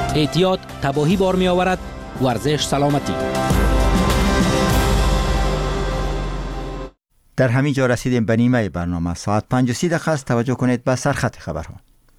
اعتیاد تباهی بار می آورد. ورزش سلامتی. در همین جا رسیدیم به نیمه برنامه. ساعت 5:30 است. توجه کنید به سرخط خبرها.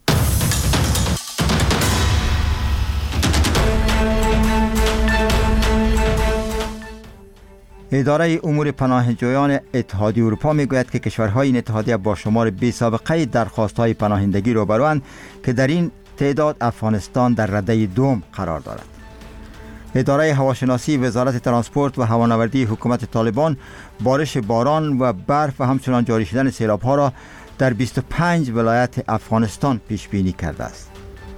اداره امور پناهجویان اتحادیه اروپا میگوید که کشورهای این اتحادیه با شمار بی سابقه درخواست‌های پناهندگی روبروند که در این تعداد افغانستان در رده دوم قرار دارد. اداره هواشناسی وزارت ترانسپورت و هوانوردی حکومت طالبان بارش باران و برف و همچنان جاری شدن سیلاب‌ها را در 25 ولایت افغانستان پیش بینی کرده است.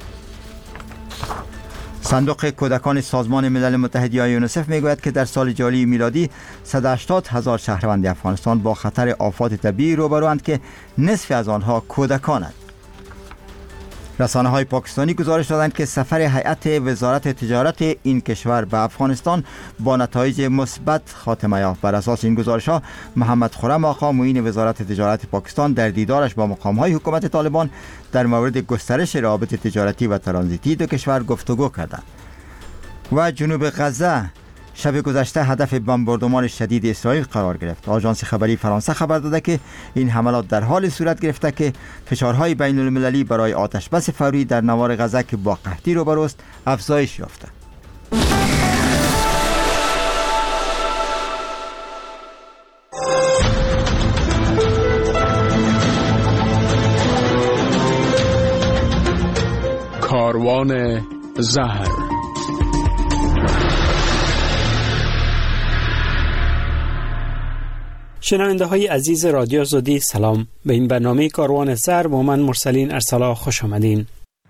صندوق کودکان سازمان ملل متحد یا یونیسف میگوید که در سال جاری میلادی 180,000 شهروند افغانستان با خطر آفات طبیعی روبروند که نصف از آنها کودکانند. رسانه‌های پاکستانی گزارش دادند که سفر هیئت وزارت تجارت این کشور به افغانستان با نتایج مثبت خاتمه یافت. بر اساس این گزارش‌ها محمد خرم آقا معین وزارت تجارت پاکستان در دیدارش با مقام‌های حکومت طالبان در مورد گسترش روابط تجارتی و ترانزیتی دو کشور گفتگو کردند. و جنوب غزه شب گذشته هدف بمباردمان شدید اسرائیل قرار گرفت. آژانس خبری فرانسه خبر داده که این حملات در حال صورت گرفته که فشارهای بین المللی برای آتش بس فوری در نوار غزه که با قحطی روبروست افزایش یافته. کاروان زهر. شنونده های عزیز رادیو آزادی سلام. به این برنامه کاروان زهر با من مرسلین ارسلا خوش آمدین.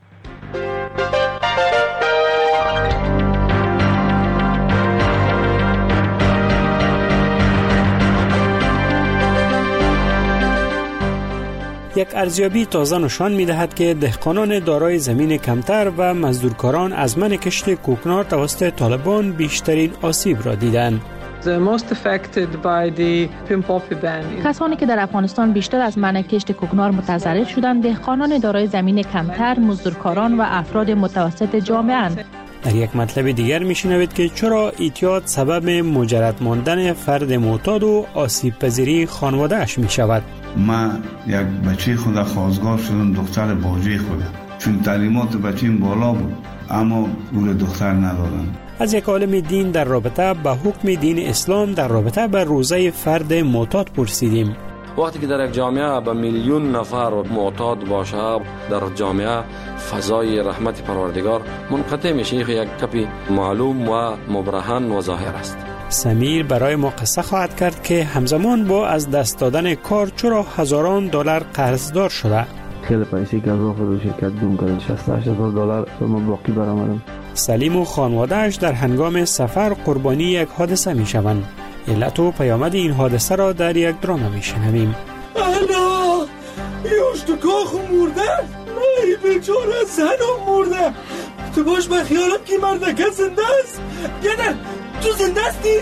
یک ارزیابی تازه نشان می‌دهد که دهقانان دارای زمین کمتر و مزدورکاران از منع کشت کوکنار توسط طالبان بیشترین آسیب را دیدند. کسانی که در افغانستان بیشتر از منع کشت کوکنار متضرر شدند دهقانان دارای زمین کمتر، مزدورکاران و افراد متوسط جامعه اند. در یک مطلب دیگر میشنوید که چرا اعتیاد سبب مجرد ماندن فرد معتاد و آسیب پذیری خانواده اش می شود. من یک بچه خود خواستگار شدم، دختر باجه خودم، چون تعلیمات بچه‌م بالا بود اما گور دختر ندادم. از یک عالم دین در رابطه با حکم دین اسلام در رابطه با روزه فرد معتاد پرسیدیم. وقتی که در یک جامعه به میلیون نفر معتاد باشه، در جامعه فضای رحمت پروردگار منقطع میشه. یک کپی معلوم و مبرهن و ظاهر است. سمیر برای ما قصه خواهد کرد که همزمان با از دست دادن کار چرا هزاران دلار قرضدار شده. خیلی پیسه گذاف رو شرکت گم کردن، 68,000 دلار ما باقی برآمدم. سلیم و خانواده‌اش در هنگام سفر قربانی یک حادثه میشوند. علت و پیامد این حادثه را در یک درام میشنویم. انا یاشتکاخ مرده، ای بیچاره زنم مرده. تو باش من خیالم که مردکه زنده است. یعنی تو زنده استی؟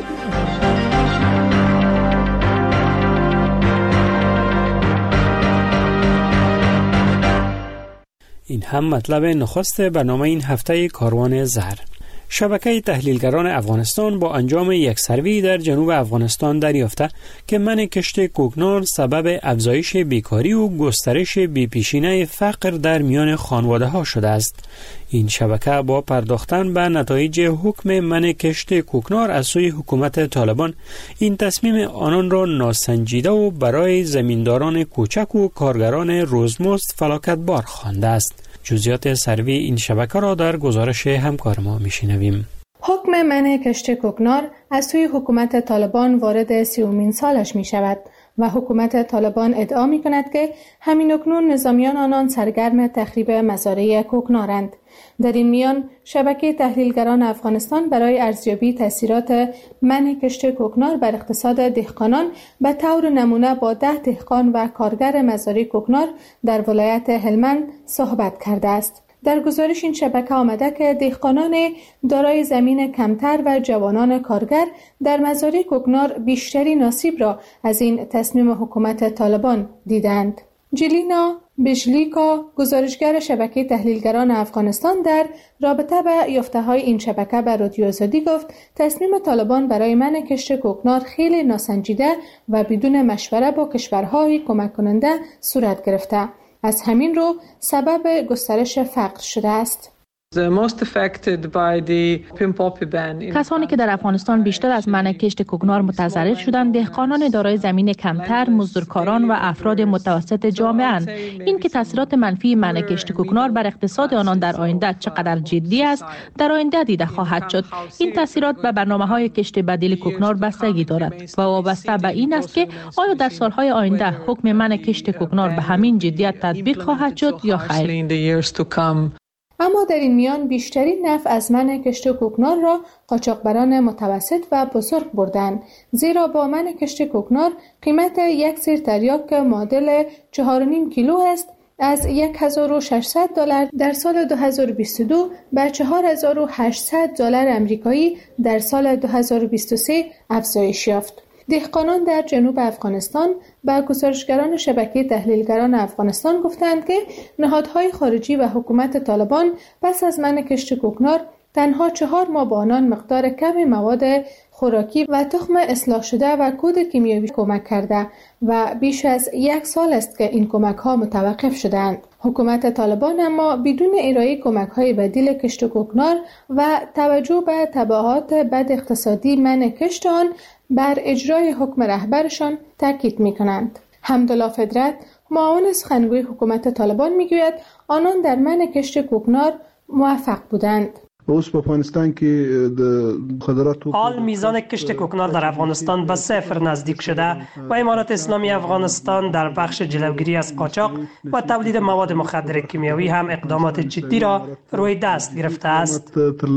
این هم مطلب نخست برنامه این هفته کاروان زهر. شبکه تحلیلگران افغانستان با انجام یک سروی در جنوب افغانستان دریافته که منع کشت کوکنار سبب افزایش بیکاری و گسترش بی‌پیشینه فقر در میان خانواده‌ها شده است. این شبکه با پرداختن به نتایج حکم منع کشت کوکنار از سوی حکومت طالبان این تصمیم آنان را ناسنجیده و برای زمینداران کوچک و کارگران روزمزد فلاکتبار خوانده است. جزئیات سروی این شبکه را در گزارش همکار ما میشنویم. حکم منع کشت کوکنار از سوی حکومت طالبان وارد 30مین سالش می شود و حکومت طالبان ادعا می کند که همین اکنون نظامیان آنان سرگرم تخریب مزارع کوکنارند. در این میان شبکه تحلیلگران افغانستان برای ارزیابی تاثیرات منع کشت کوکنار بر اقتصاد دهقانان به طور نمونه با 10 دهقان و کارگر مزارع کوکنار در ولایت هلمند صحبت کرده است. در گزارش این شبکه آمده که دهقانان دارای زمین کمتر و جوانان کارگر در مزارع کوکنار بیشترین آسیب را از این تصمیم حکومت طالبان دیدند. جلینا بژلیکا، گزارشگر شبکه تحلیلگران افغانستان، در رابطه با یافته‌های این شبکه به رادیو آزادی گفت تصمیم طالبان برای منع کشت کوکنار خیلی ناسنجیده و بدون مشوره با کشورهای کمک کننده صورت گرفته. از همین رو سبب گسترش فقر شده است. کسانی که در افغانستان بیشتر از منع کشت کوکنار متضرر شدند دهقانان دارای زمین کمتر، مزدورکاران و افراد متوسط جامعه اند. این که تاثیرات منفی منع کشت کوکنار بر اقتصاد آنان در آینده چقدر جدی است در آینده دیده خواهد شد. این تاثیرات به برنامه‌های کشت بدیل کوکنار بستگی دارد و وابسته به این است که آیا در سالهای آینده حکم منع کشت کوکنار به همین جدیت تطبیق خواهد شد یا خیر. اما در این میان بیشترین نفع از منع کشت کوکنار را قاچاقبران متوسط و بزرگ بردند، زیرا با منع کشت کوکنار قیمت یک سیر تریاک معادل 4.5 کیلو است از $1,600 در سال 2022 به $4,800 آمریکایی در سال 2023 افزایش یافت. دهقانان در جنوب افغانستان با گزارشگران شبکه تحلیلگران افغانستان گفتند که نهادهای خارجی و حکومت طالبان پس از منع کشت کوکنار تنها 4 ماه به آنان مقدار کم مواد خوراکی و تخم اصلاح شده و کود کیمیایی کمک کرده و بیش از 1 سال است که این کمک ها متوقف شدند. حکومت طالبان اما بدون ارائه کمک های بدیل کشت کوکنار و توجه به تبعات بد اقتصادی منع کشت آن بر اجرای حکم رهبرشان تاکید می‌کنند. حمدالله فدرت، معاون سخنگوی حکومت طالبان میگوید آنان در منع کشت کوکنار موفق بودند. حال میزان کشت کوکنار در افغانستان به 0 نزدیک شده و امارت اسلامی افغانستان در بخش جلوگیری از قاچاق و تولید مواد مخدر کیمیایی هم اقدامات جدی را روی دست گرفته است.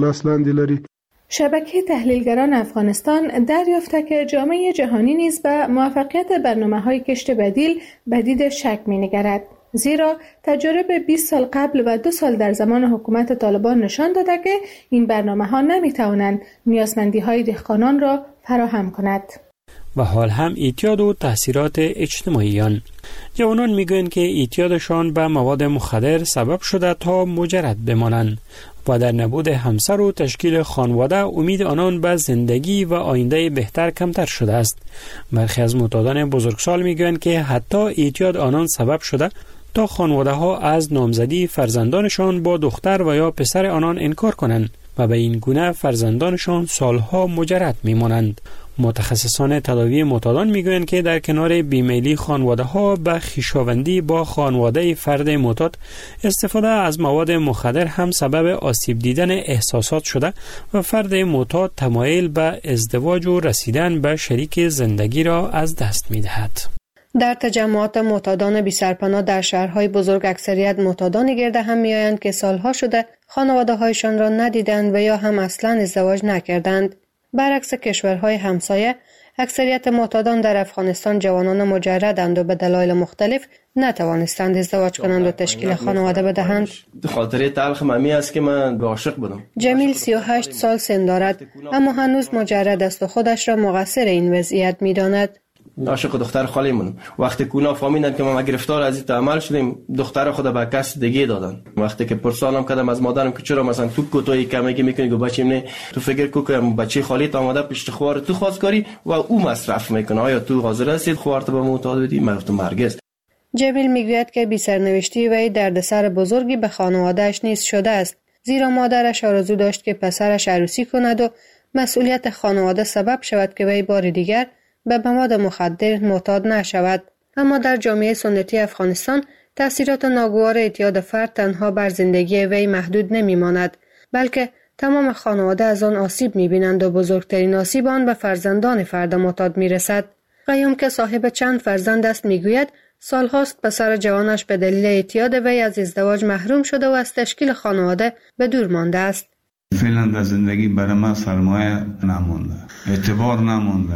شبکه تحلیلگران افغانستان دریافته که جامعه جهانی نیز به موفقیت برنامه‌های کشت بدیل به دید شک می‌نگرد، زیرا تجارب 20 سال قبل و 2 سال در زمان حکومت طالبان نشان داده که این برنامه‌ها نمی‌توانند نیازمندی‌های دهقانان را فراهم کند. و حال هم اعتیاد و تاثیرات اجتماعیان. جوانان میگویند که اعتیادشان به مواد مخدر سبب شده تا مجرد بمانند و در نبود همسر و تشکیل خانواده امید آنان به زندگی و آینده بهتر کمتر شده است. برخی از معتادان بزرگسال میگویند که حتی اعتیاد آنان سبب شده تا خانواده ها از نامزدی فرزندانشان با دختر و یا پسر آنان انکار کنند و به این گونه فرزندانشان سالها مجرد میمانند. متخصصان تداوی معتادان میگویند که در کنار بیمیلی خانواده ها به خویشاوندی با خانواده فرد معتاد، استفاده از مواد مخدر هم سبب آسیب دیدن احساسات شده و فرد معتاد تمایل به ازدواج و رسیدن به شریک زندگی را از دست میدهد. در تجمعات معتادان بی سرپناه در شهرهای بزرگ اکثریت معتادان گرد هم میآیند که سالها شده خانواده هایشان را ندیدند و یا هم اصلا ازدواج نکردند. برعکس کشورهای همسایه، اکثریت معتادان در افغانستان جوانان مجردند و به دلایل مختلف نتوانستند ازدواج کنند و تشکیل خانواده بدهند. خاطره تلخ ممی است که من عاشق بودم. جمیل 38 سال سن دارد اما هنوز مجرد است و خودش را مقصر این وضعیت می‌داند. عاشق دختر خالیمون. وقتی کونا فهمیدن که ما گرفتار از این عمل شدیم، دختر خود به کس دیگه دادن. وقتی که پرسانم کردم از مادرم که چرا مثلا تو کوتاهی کمکی میکنی، گفت بچه‌م نه، تو فکر کو که بچه خالیت آماده پشت خوار تو خواستگاری و او مصرف میکنه، آیا تو حاضر هستی خوارت به معتاد بدی؟ من گفتم هرگز. جمیل میگوید که بی سرنوشتی وی دردسر بزرگی به خانواده‌اش نیز شده است، زیرا مادرش آرزو داشت که پسرش عروسی کند و مسئولیت خانواده سبب شود که وی بار دیگر به مواد مخدر معتاد نشود. اما در جامعه سنتی افغانستان تأثیرات ناگوار اعتیاد فرد تنها بر زندگی وی محدود نمیماند، بلکه تمام خانواده از آن آسیب میبینند و بزرگترین آسیب آن به فرزندان فرد معتاد میرسد. قیوم که صاحب چند فرزند است میگوید سالهاست پسر جوانش به دلیل اعتیاد وی از ازدواج محروم شده و از تشکیل خانواده به دور مانده است. فعلا در زندگی برای من سرمایه نمونده، اعتبار نمونده.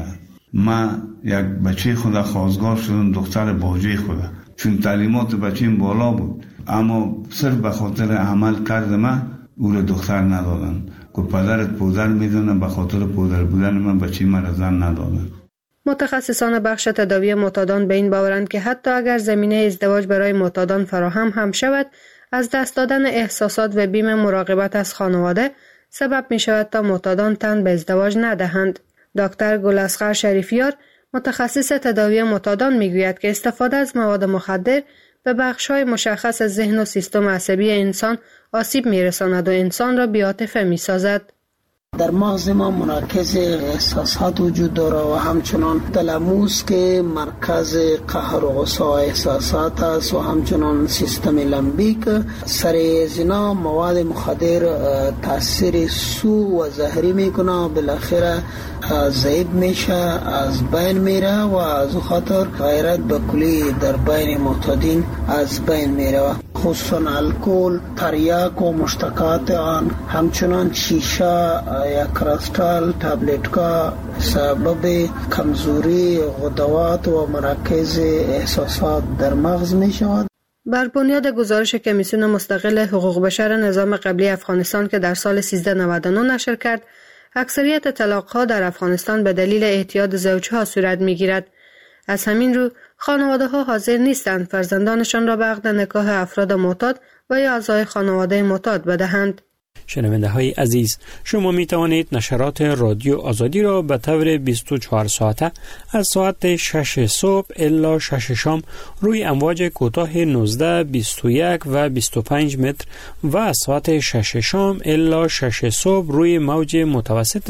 من یک بچه خدا خواستگار شدم، دختر باجه خدا، چون تعلیمات بچه‌م بالا بود، اما صرف به خاطر عمل کرد من او را دختر ندادن. که پدرت پودر میدونن، به خاطر پودر بودن من بچه من را زن ندادن. متخصصان بخش تداوی معتادان به این باورند که حتی اگر زمینه ازدواج برای معتادان فراهم هم شود، از دست دادن احساسات و بیم مراقبت از خانواده سبب می شود تا معتادان تن به ازدواج ندهند. دکتر گلاصغر شریفیار متخصص تداوی معتادان می گوید که استفاده از مواد مخدر به بخش‌های مشخص از ذهن و سیستم عصبی انسان آسیب می رساند و انسان را بی‌عاطفه می سازد. در مغز ما مراکز احساسات وجود داره و همچنان تلموس که مرکز قهر و غصه و احساسات است و همچنان سیستم لمبیک. سر اینا مواد مخدر تاثیر سو و زهری میکنه، بالاخره ضعیف میشه، از بین میره و از خاطر غیرت به کلی در بین معتادین از بین میره، خصوصا الکل، تریاک و مشتقات آن، همچنان شیشه یا کریستال تابلت‌ها سبب کمزوری غدوات و مراکز احساسات در مغز می شود. بر بنیاد گزارش کمیسیون مستقل حقوق بشر نظام قبلی افغانستان که در سال 1399 نشر کرد، اکثریت طلاق‌ها در افغانستان به دلیل اعتیاد زوجها صورت می‌گیرد. از همین رو خانواده‌ها حاضر نیستند فرزندانشان را به عقد نکاح افراد معتاد و یا اعضای خانواده معتاد بدهند. شنونده های عزیز، شما می توانید نشرات رادیو آزادی را به طور 24 ساعته از ساعت 6 صبح الی 6 شام روی امواج کوتاه 19، 21 و 25 متر و از ساعت 6 شام الی 6 صبح روی موج متوسط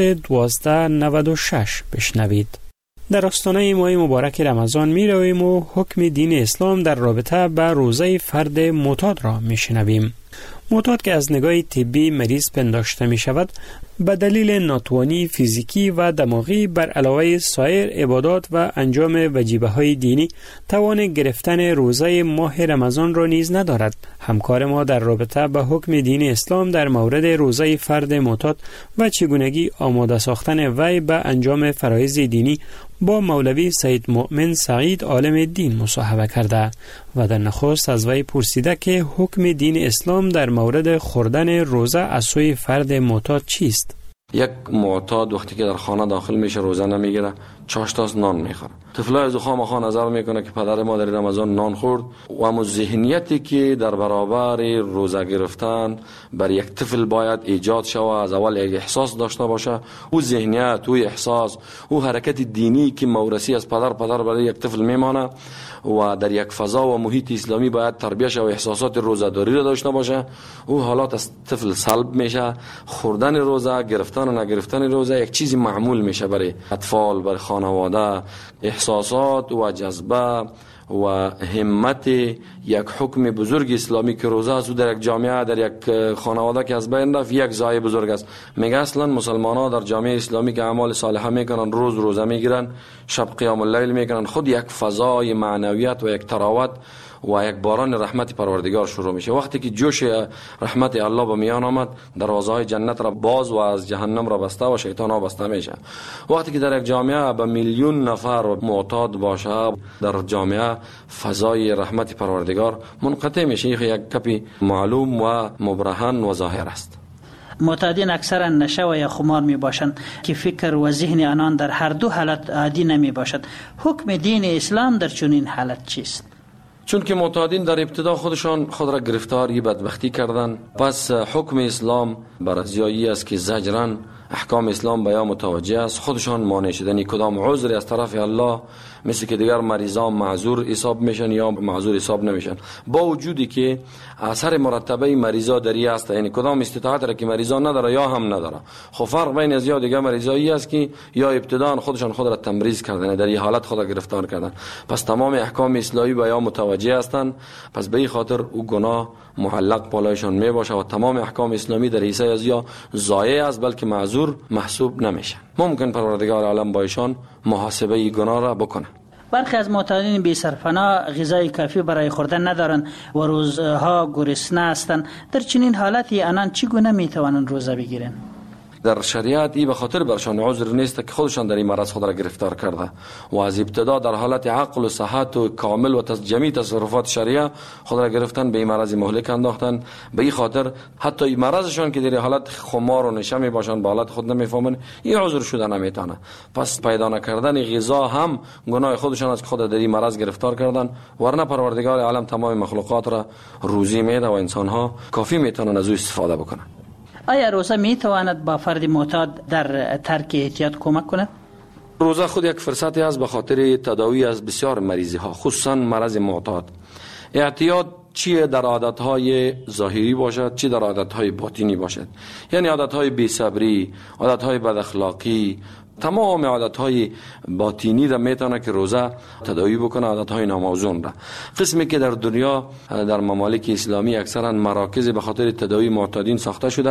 1296 بشنوید. در آستانه ماه مبارک رمضان می رویم و حکم دین اسلام در رابطه با روزه فرد معتاد را می شنویم. معتاد که از نگاه طبی مریض پنداشته می شود به دلیل ناتوانی فیزیکی و دماغی بر علاوه سایر عبادات و انجام وجیبه های دینی توان گرفتن روزه ماه رمضان را نیز ندارد. همکار ما در رابطه با حکم دین اسلام در مورد روزه فرد معتاد و چگونگی آماده ساختن وی به انجام فرایض دینی با مولوی سید مؤمن سعید عالم دین مصاحبه کرده و در نخست از وی پرسیده که حکم دین اسلام در مورد خوردن روزه از سوی فرد معتاد چیست؟ یک معتاد وقتی که در خانه داخل میشه روزه نمیگیره، چاشتاس نان میخوره. طفلای زخام خان نظر میکنه که پدر ما در رمضان نان خورد و اما ذهنیتی که در برابر روزه گرفتن بر یک طفل باید ایجاد شود، از اول یک احساس داشته باشه، او ذهنیت، او احساس، او حرکت دینی که موروثی از پدر برای یک طفل میمانه و در یک فضا و محیط اسلامی باید تربیت شود و احساسات روزه‌داری را داشته باشه، او حالات از طفل سلب میشه. خوردن روزه، گرفتن و نگرفتن روزه یک چیزی معمول میشه برای اطفال، برای خانواده. احساسات و جذبه و همت یک حکم بزرگ اسلامی که روزه است و در یک جامعه، در یک خانواده که از بین رفت، یک ضایع بزرگ است. میگه اصلا مسلمان ها در جامعه اسلامی که اعمال صالحه میکنن، روزه میگیرن، شب قیام اللیل میکنن، خود یک فضای معنویت و یک تراوت و یک باران رحمت پروردگار شروع میشه. وقتی که جوش رحمت الله به میان آمد، دروازه‌های جنت را باز و از جهنم را بسته و شیطان ها بسته میشه. وقتی که در یک جامعه به میلیون نفر معتاد باشه، در جامعه فضای رحمت پروردگار منقطع میشه. یک کپی معلوم و مبرهن و ظاهر است. معتادین اکثرا نشه و یا خمار می باشند که فکر و ذهن آنان در هر دو حالت عادی نمی باشد. حکم دین اسلام در چنین حالت چیست؟ چون که معتادین در ابتدا خودشان خود را گرفتاری بدبختی کردن، پس حکم اسلام بر ازیایی است که زجرن احکام اسلام به یا متوجه است، خودشان مانع شدن کدام عذری از طرف الله، مثل که دیگر مریضان معذور حساب میشن یا معذور حساب نمیشن، با وجودی که اثر مرتبه مریضا دری است، یعنی کدام استطاعت را که مریضا نداره یا هم نداره. خب فرق بین از یا دیگر مریضایی است که یا ابتدا خودشان خود را تمریض کردن، در این حالت خود را گرفتار کردن، پس تمام احکام اسلامی به یا متوجه هستند، پس به این خاطر او گناه معلق بالایشان می باشه و تمام احکام اسلامی در حیث از یا ضایع است، بلکه معذور محسوب نمیشن. ممکن پروردگار عالم با ایشان محاسبه گناه را بکنه. برخی از معتادین بی سرپناه غذای کافی برای خوردن ندارند و روزها گرسنه هستند. در چنین حالتی آنان چگونه می توانند روزه بگیرند؟ در شریعت این به خاطر برشان عذر نیست که خودشان در این مرض خود را گرفتار کرده و از ابتدا در حالت عقل و صحت و کامل و جمعی تصرفات شریعه خود را گرفتن، به این مرض مهلک انداختن. به این خاطر حتی این مرضشان که در حالت خمار و نشه می باشند به حالت خود نمیفهمن، این عذر شده نمیتونه. پس پیدا نکردن غذا هم گناه خودشان است که خود در این مرض گرفتار کردن، ورنه پروردگار عالم تمام مخلوقات را روزی میده و انسان ها کافی میتونن از او استفاده بکنن. آیا روزه می تواند با فرد معتاد در ترک اعتیاد کمک کند؟ روزه خود یک فرصتی است به خاطر تداوی از بسیار مریضی ها، خصوصا مرض معتاد. اعتیاد چی در عادتهای ظاهری باشد چی در عادتهای باطنی باشد، یعنی عادتهای بی‌صبری، عادتهای بد اخلاقی، تمام عادتهای باطنی را میتونه که روزه تداوی بکنه، عادتهای ناموزون را. قسمی که در دنیا در ممالک اسلامی اکثرا مراکز به خاطر تداوی معتادین ساخته شده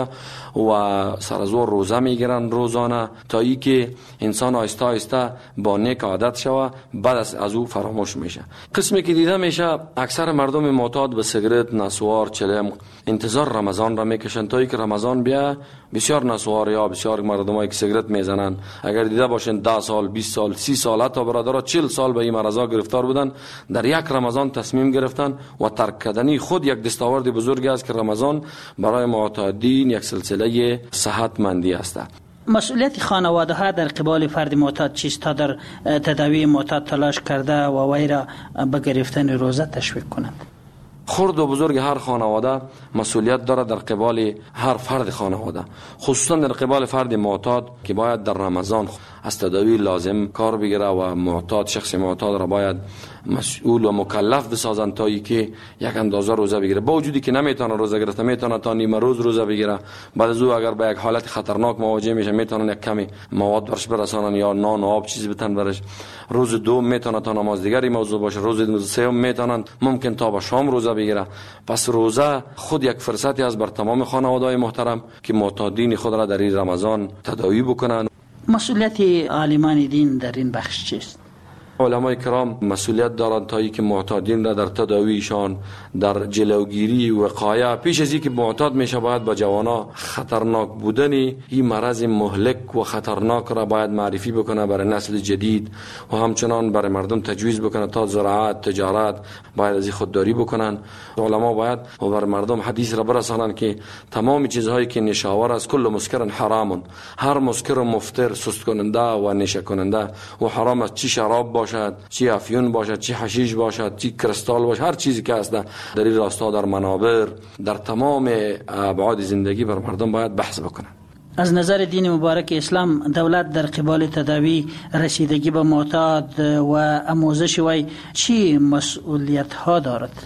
و سر از روزه میگیرن روزانه تا ای که انسان آهسته آهسته با نیک عادت شوه، بعد از او فراموش میشه. قسمی که دیده میشه اکثر مردم معتاد به سیگرت، نسوار، چلم انتظار رمضان را میکشن تا ای که رمضان بیا. بسیار نسوار یا بسیار مردمایی که سیگرت میزنن اگر دیده باشین 10 سال 20 سال 30 سال حتی برادرها 40 سال به این مرضا گرفتار بودن، در یک رمضان تصمیم گرفتن و ترک کردنی خود یک دستاورد بزرگی است که رمضان برای معتادین یک سلسله صحتمندی است. مسئولیت خانواده ها در قبال فرد معتاد چیست تا در تداوی معتاد تلاش کرده و وی را به گرفتن روزه تشویق کنند؟ خرد و بزرگ هر خانواده مسئولیت داره در قبال هر فرد خانواده، خصوصا در قبال فرد معتاد که باید در رمضان از تداوی لازم کار بگیره و معتاد شخص معتاد را باید مسئول و مکلف بسازن تا ای که یک اندازه روزه بگیره. با وجودی که نمیتونه روزه گرفته، میتونه تا نیم روز روزه بگیره، بعد از او اگر به یک حالت خطرناک مواجه میشه میتونن یک کمی مواد برش برسانن یا نان و آب چیزی بتن برش. روز دوم میتونه تا نماز دیگری موضوع باشه، روز سوم میتونن ممکن تا به شام روزه بگیره. پس روزه خود یک فرصتی است بر تمام خانواده‌های محترم که معتادین خود را در این رمضان تداوی بکنن. مسئولیت عالمان دین در این بخش چیست؟ علمای کرام مسئولیت دارند تا اینکه معتادین را در تداویشان، در جلوگیری و وقایه پیش از اینکه معتاد میشه باید با جوانا خطرناک بودن این مرض مهلک و خطرناک را باید معرفی بکنه برای نسل جدید و همچنان برای مردم تجویز بکنه تا زراعت، تجارت باید از این خودداری بکنن. علما باید و برای مردم حدیث را برسانند که تمام چیزهایی که نشاور است کل مسکر حرام، هر مسکر مفتر، سست کننده و نشه کننده و حرام است، چی شراب باشد، چی افیون باشد، چی حشیش باشد، چی کریستال باشد، هر چیزی که هست در این راستا در منابر در تمام ابعاد زندگی بر مردم باید بحث بکنن. از نظر دین مبارک اسلام دولت در قبال تداوی، رسیدگی به معتاد و آموزش وی چی مسئولیت ها دارد؟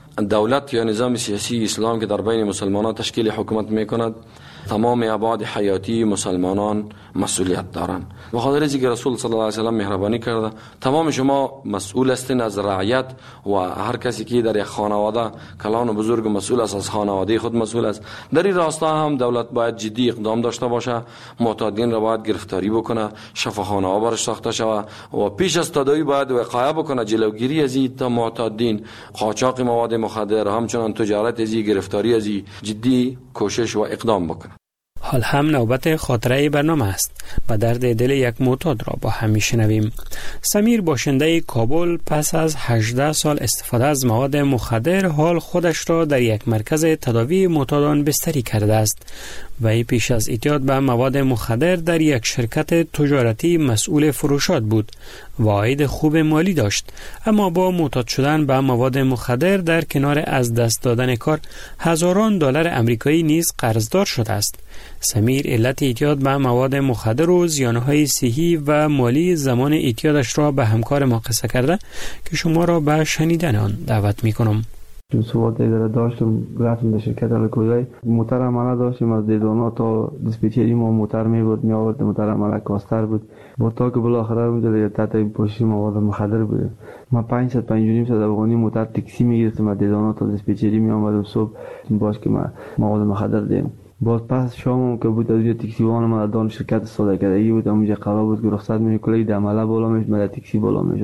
دولت یا نظام سیاسی اسلام که در بین مسلمانان تشکیل حکومت میکند تمام ابعاد حیاتی مسلمانان مسئولیت دارند. به خاطر اینکه رسول صلی الله علیه و سلم مهربانی کرده تمام شما مسئول هستین از رعیت و هر کسی که در یک خانواده کلان و بزرگ مسئول است از خانواده خود مسئول است. در این راستا هم دولت باید جدی اقدام داشته باشه، معتادین را باید گرفتاری بکنه، شفاخانه ها برش ساخته شود و پیش از تداوی باید وقایه بکنه، جلوگیری از این معتادین، قاچاق مواد مخدر، همچنان تجارت از این، گرفتاری از این، جدی کوشش و اقدام بکنه. حال هم نوبت خاطره برنامه است و درد دل یک معتاد را با هم میشنویم. سمیر باشنده کابل پس از 18 سال استفاده از مواد مخدر حال خودش را در یک مرکز تداوی معتادان بستری کرده است. وی پیش از اعتیاد به مواد مخدر در یک شرکت تجارتی مسئول فروشات بود و عاید خوب مالی داشت، اما با معتاد شدن به مواد مخدر در کنار از دست دادن کار هزاران دلار آمریکایی نیز قرضدار شده است. سمیر علت اعتیاد به مواد مخدر و زیانهای صحی و مالی زمان اعتیادش را به همکار ما قصه کرده که شما را به شنیدن آن دعوت می‌کنم. تو سوالات اداره داشتم، رفتم به شرکت الکویی، موتر عمله داشتیم از دیدانا تا دیسپچری ما موتر میبرد میآورد، موتر عمله کاستر بود با تا که بالاخره اونجا تحت پوشش مواد مخدر بود. ما 500 افغانی موتر تاکسی میگرفتم از دیدانا تا دیسپچری میآمدم صبح باش که ما مواد مخدر دیم. باز پس شام که بود از یه تاکسی وان ما دان شرکت سوداگری بود، اونجا قرار بود که رخصت میکنه، عمله بالا میشد، من تاکسی بالا میشدم.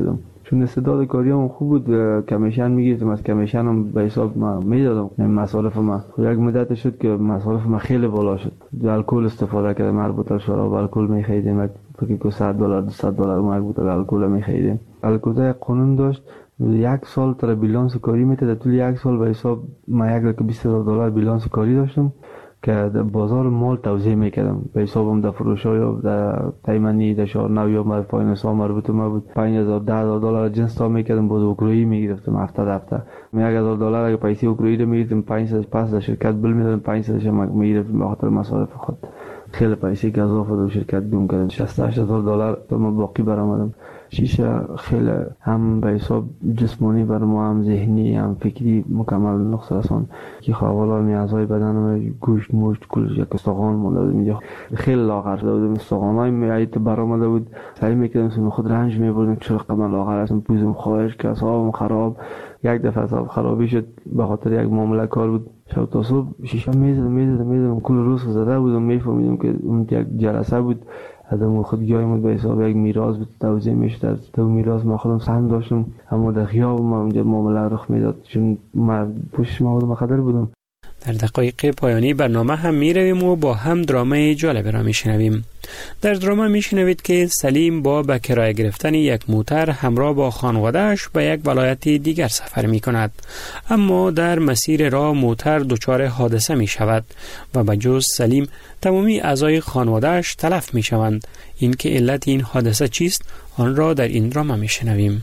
چون استعداد کاری هم خوب بود، کمیشن میگیرم، از کمیشن هم به حساب ما میدادم مصارف ما. یک مدت شد که مصارف ما خیلی بالا شد. الکل استفاده کردم، مربوطه شراب الکل میخریدیم، فکر کنم $100 $200 مربوطه الکل میخریدیم. الکل قانون داشت 1 سال تر بیلانس کاری میته، طول 1 سال به حساب ما $120,000 بیلانس کاری داشتم که در بازار مال توزیع میکردم به حسابم، در فروش‌ها یا در تایمنی در شهرنو یا فایننس ها مربوط ما بود. $5,000 $10,000 جنس تا میکردم، باز اوکراینی میگرفتم هفته $1,000 اگه پیسه اوکراینی رو میگرفتم 500 پس در شرکت بل میدادم، 500 میگرفتم به خاطر مصارف خود. خیلی پیسه که اضافه در شرکت بیوم کردم، $60,000 تا ما باقی برآمدم. شیشه خیلی هم به حساب جسمانی بر ما، هم ذهنی هم فکری مکمل نقص رسان که خواهوالا نیازهای بدنم، گوشت موشت کلش یک استخوان مونده بود اینجا، خیلی لاغر شده بودم، استخوانای میایت برآمده بود، سعی میکردم خود رنج میبردم چرا قدر لاغر هستم، پوزم خواهش که اصابم خراب. یک دفعه اصاب خرابی شد به خاطر یک معامله کار بود، شب تا صبح شیشه میزدم کل روز زده بودم، میفهمیدم که اون یک جلسه بود آدم خود گیایم به حساب یک میراث بود توزیع میشد. از تو میراث ما خودم سهم داشتم، اما در خیاب ما اونجا معامله رخ میداد چون ما پوشش مواد مخدر بودم. در دقایق پایانی برنامه هم میرویم و با هم درامه جالب را میشنویم. در درامه میشنوید که سلیم با به کرایه گرفتن یک موتر همراه با خانواده‌اش به یک ولایت دیگر سفر میکند، اما در مسیر راه موتر دچار حادثه میشود و به جز سلیم تمامی اعضای خانواده‌اش تلف میشوند. این که علت این حادثه چیست آن را در این درامه میشنویم.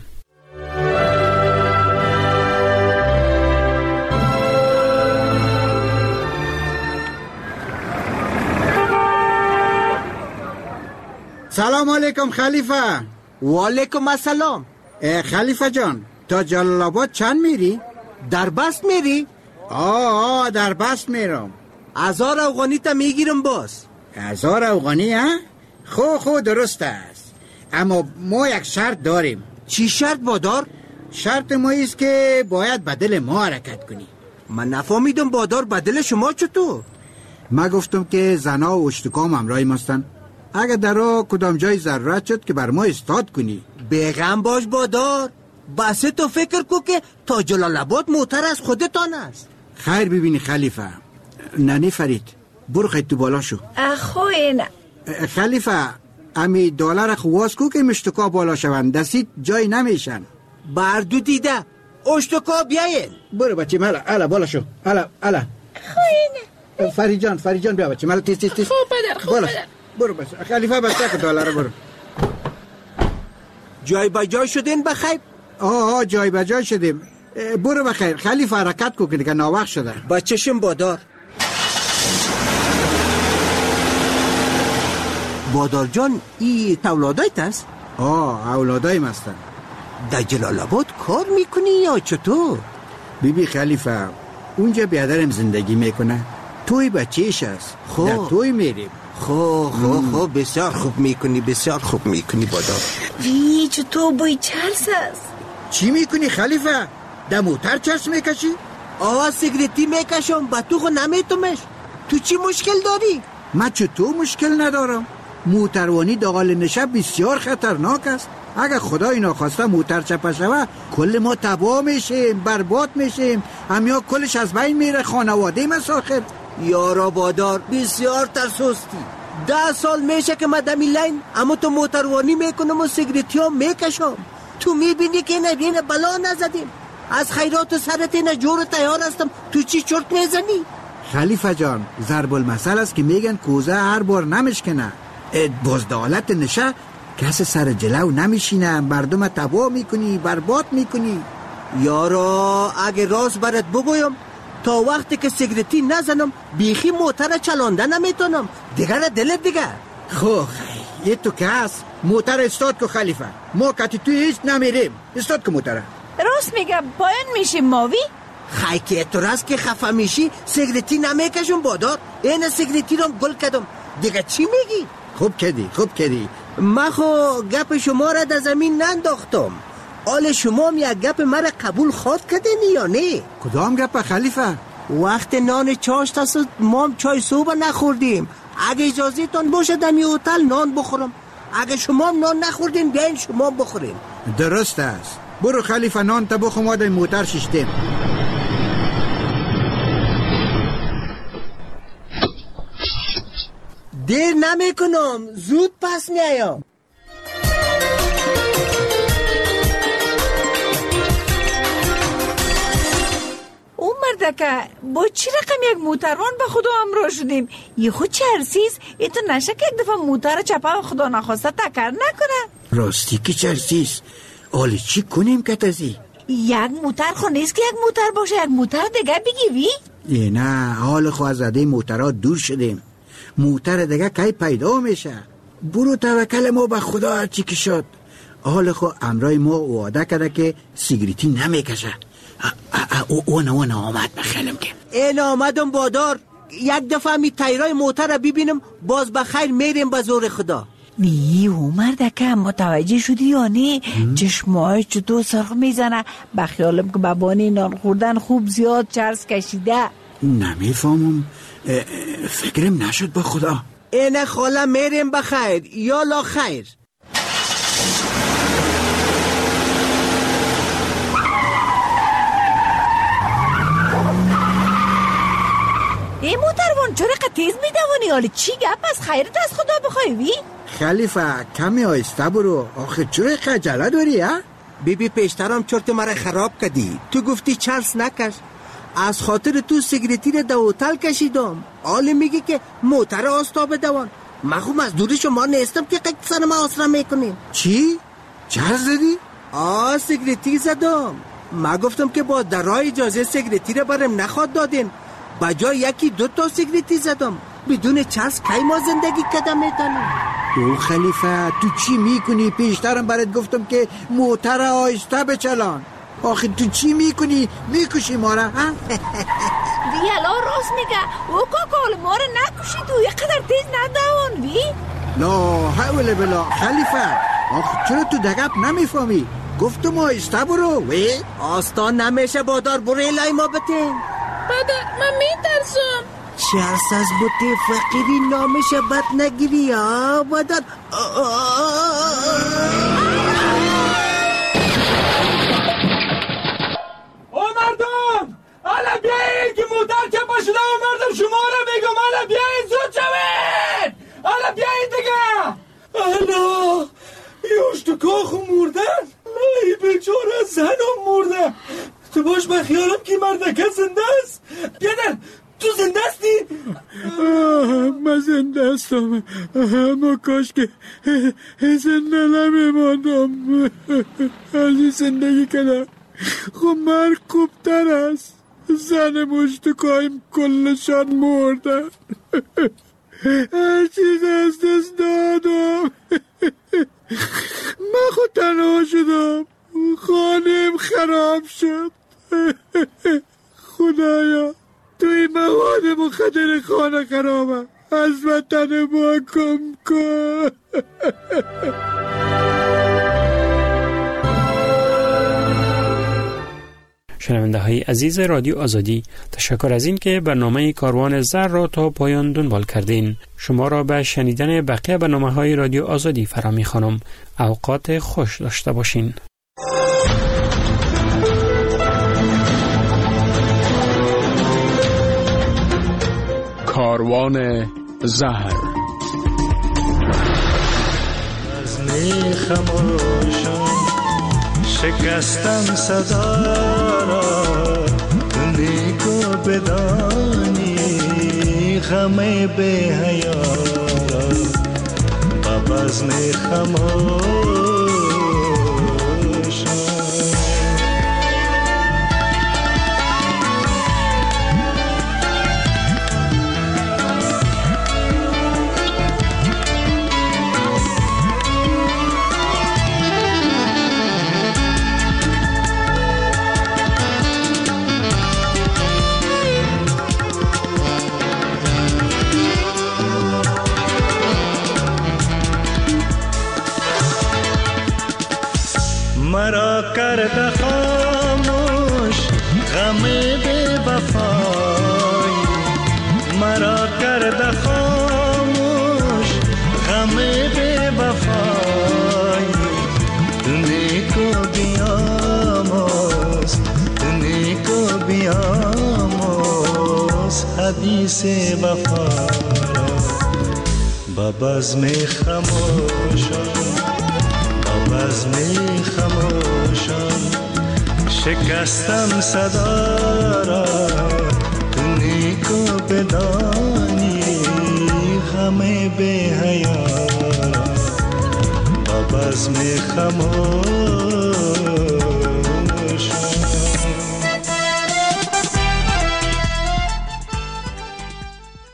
سلام علیکم خلیفه. و علیکم السلام. خلیفه جان تا جلال آباد چند میری؟ در بست میری؟ آه در بست میرم. 1000 افغانی تا میگیرم باز. 1000 افغانی ها؟ خو درست است، اما ما یک شرط داریم. چی شرط بادار؟ شرط ما ایست که باید بدل ما حرکت کنی. من نفهمیدم بادار، بدل شما چطور؟ ما گفتم که زنا و اشتکام همراهی ماستن، اگر در راه کدام جای ضرورت شد که بر ما استاد کنی. بیغم باش بادار، بس تو فکر کو که تا جلال آباد موتر از خودتان است. خیر ببینی خلیفه. ننی فرید برو خیلی تو بالا شو. خوی خلیفه امی دلار خواست کو که مشتکا بالا شوند، دستید جای نمیشن. بردو دیده اشتکا بیاین. برو بچه مالا الا بالا شو. الا خوی فریجان بیا بچه مالا تیز خوب بدر برو بس خلیفه بس که دلار برو. جای به جای شدین بخیر؟ آه جای به جای شدیم. برو بخیر خلیفه حرکت کو که دیگه ناوقت شده. با چشم بادار. بادار جان ای اولادایت است؟ اولادایم هستن. در جلال آباد کار میکنی یا چطور؟ بیبی خلیفه اونجا بیادرم زندگی میکنه، توی بچهش است. در توی میریم. خب بسیار خوب میکنی بادار. وی چطور بوی چرس است؟ چی میکنی خلیفه؟ در موتر چرس میکشی؟ سیگریتی میکشم، با تو خو نمیتومش. تو چی مشکل داری؟ من چطور مشکل ندارم؟ موتروانی داخل نشه بسیار خطرناک است. اگر خدای ناخواسته موتر چپه شوه کل ما تباه میشیم، برباد میشیم، همیا کلش از بین میره، خانواده مساخر. یارا بادار بسیار ترسوستی. 10 سال میشه که من دمی لین، اما تو موتروانی میکنم و سیگریتی هم میکشم. تو میبینی که نبینه بلا نزدیم. از خیرات سرت اینه جور تیار هستم، تو چی چرت میزنی؟ خلیفه جان ضرب المثل است که میگن کوزه هر بار نمیشکنه. بزدالت نشه کس سر جلو نمیشینه، مردم تباه میکنی، برباد میکنی. یارا اگه راست برات بگویم تا وقتی که سیگریتی نزنم بیخی موتر چلانده نمیتونم. دیگر دلت دیگه. یه تو که هست موتر استاد که خلیفه، ما کتی توی هیچ نمیریم. استاد که موتره. راست میگم پایان میشیم ماوی. خیلی که تو راست که خفه میشی سیگریتی نمیکشم بادار. این سیگریتی رو گل کردم. دیگه چی میگی؟ خوب کردی. من خو گپ شما را در زمین ننداختم. آل شما یک گپ مرا قبول خواد کردین یا نه؟ کدام گپ خلیفه؟ وقت نان چاشت است ما چای صبح نخوردیم. اگه اجازه تان باشه در می هتل نان بخورم. اگه شما نان نخوردین بیاین شما بخورین. درست است. برو خلیفه نان تا بخور، ما در موتر ششتیم. دیر نمی کنم، زود پس میایم. اون مردکه با چی رقم یک موتروان به خدا همراه شدیم؟ یه خود چرسیز ای تو نشه که یک دفعه موتر چپه خدا نخواسته تکر نکنه. راستی که چرسیز حالی چی کنیم کتازی؟ یک موتر خو نیست که یک موتر باشه، یک موتر دیگه بگی وی؟ نه حال خو از عده موترها دور شدیم. موتر دیگه کی پیدا میشه. برو توکل ما به خدا هرچی که شد. حال خو امرای ما وعده کرده که سیگریتی نمیکشه. اون آمد بخیلم که این آمدم بادار. یک دفعه می تایرای موتر رو ببینم باز بخیر میریم به زور خدا. نی عمر دکه متوجه شدی یا نه؟ چشمای چطور سرخ میزنه. بخیالم که بابانی نان خوردن خوب زیاد چرس کشیده. نمیفهمم، فکرم نشد با خدا. اینه خاله میریم بخیر یا لا خیر. ای موتروان چرا تیز میدوانی؟ حالا چی گپ از خیرت از خدا بخوای وی؟ خلیفه کمی آیسته برو. آخه چرا خجله داری ها؟ بیبی پیشترم چرت مرا خراب کردی. تو گفتی چرس نکش، از خاطر تو سیگریتی رو در هتل کشیدم. حالا میگی که موتر آستابه دوان. من خوب از دوری شما نیستم که قیق سر ما آسرا میکنیم. چی؟ چرس زدی؟ سیگریتی زدم. من گفتم که با درای اجازه سیگریتی رو برم نخواد دادین، بجای یکی 2 سیگریتی زدم. بدون چرس کی ما زندگی کدام میتونیم؟ او خلیفه تو چی میکنی؟ پیشترم برات گفتم که موتر آیسته بچلان. آخه تو چی میکنی؟ میکشی ما را ها؟ ویالا راست میگه. او کاکال ما را نکشی تو، یه قدر تیز ندوان وی. لا حول بلا خلیفه. آخه چرا تو دقیق نمیفهمی؟ گفتم آیسته برو وی. آستان نمیشه بادار، برو الهی ما بتین. مادر من میترسم. چرس از بوته فقیری نامشه بد نگیری ها بادر. او مردم حالا بیایید که موتر چپا شده. او مردم شما را میگم حالا بیایید، زود شوید. حالا بیایید دیگه. حالا یوشتکاخو مردن. ای بیچاره زنم مرده. تو باش من خیالم که مردکه زنده است. بیادر تو زنده استی؟ من زنده استم، اما کاش که زنده نمیماندم. از زندگی کنم خب مرگ خوبتر است. زن مشتکایم کلشان مردن. هر چیز از دست دادم. من خود تنها شدم، خانم خراب شد. خدایا توی مواد مخدر خانه خرابم، از وطن ما کم کن. شنونده های عزیز رادیو آزادی، تشکر از این که برنامه کاروان زر را تا پایان دنبال کردین. شما را به شنیدن بقیه برنامه های رادیو آزادی فرا می‌خوانم. اوقات خوش داشته باشین. کاروان زهر. از خموشم شکستم صدا را، تو نیکو بدانی غم به حیا را. با بزم خموشم مرا کرده خاموش غم بی وفای، مرا کرده خاموش غم بی وفای. حدیث وفا با بزم خموشان با بزم خموشان شکستم صدا را تو نیکو بدانی غم بی حیا را با بزم خموشان